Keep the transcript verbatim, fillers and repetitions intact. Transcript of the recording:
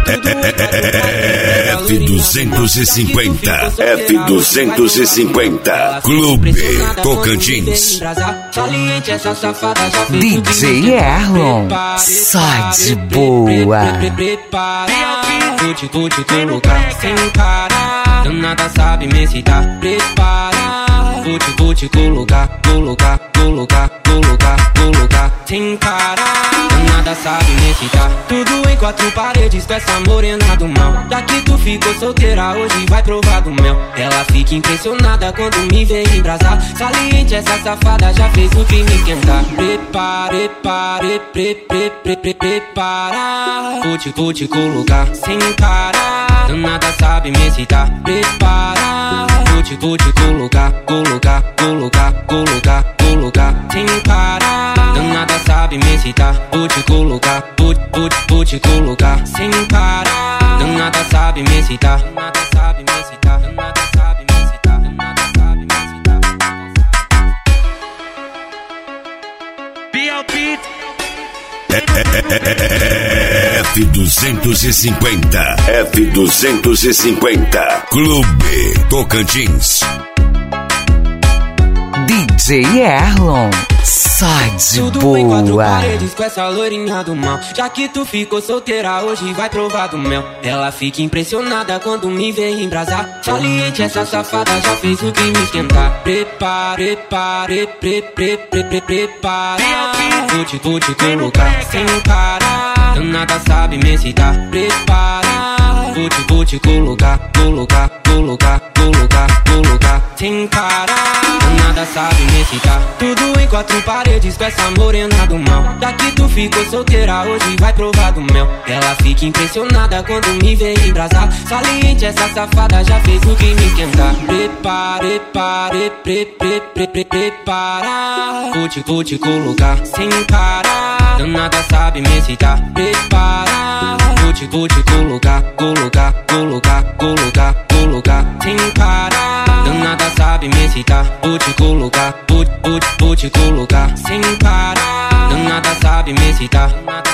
F duzentos e cinquenta. F duzentos e cinquenta. Clube Tocantins. D J Erlon, só de boa. Vou te, vou te colocar sem parar. Danada sabe me excitar. Prepara. Vou te, vou te colocar, colocar, colocar, colocar, colocar sem parar. Danada sabe me excitar. Tudo em quatro paredes com essa morena do mal. Já que tu ficou solteira, hoje vai provar do mel. Ela fica impressionada quando me vê embrasar. Saliente, essa safada já fez o crime esquentar. Prepare, prepare, pre, pre, pre, pre, prepara. Vou te, vou te colocar sem parar. Danada sabe me excitar. Prepara. Vou te, vou te colocar, colocar, colocar, colocar, colocar sem parar. Danada sabe me excitar. Vou te colocar, vou, vou, vou te colocar sem parar. Danada sabe me excitar. Danada sabe me excitar. Danada sabe me excitar. Danada sabe me excitar. B L P F duzentos e cinquenta. F duzentos e cinquenta. Clube Tocantins. D J Erlon, só de Tudo em quatro boa. paredes com essa loirinha do mal. Já que tu ficou solteira, hoje vai provar do mel. Ela fica impressionada quando me vê embrasar. Saliente, essa safada já fez o crime esquentar. Prepare, prepare, pre, pre, pre, pre, prepara. Vou te, vou te colocar sem parar. Danada sabe me excitar. Prepara. Vou te, vou te colocar, colocar, colocar, colocar, colocar sem parar. Danada sabe me excitar. Tudo em quatro paredes com essa morena do mal. Já que tu ficou solteira, hoje vai provar do mel. Ela fica impressionada quando me vê embrasar. Saliente, essa safada já fez o crime esquentar. Prepare, prepare, pre, pre, pre, pre, prepara. Vou te, vou te colocar sem parar. Danada sabe me excitar. Prepara. Vou te, vou te colocar, colocar, colocar, colocar, colocar sem parar. Danada sabe me excitar. Vou te colocar, vou, vou, vou te colocar sem parar. Danada sabe me excitar.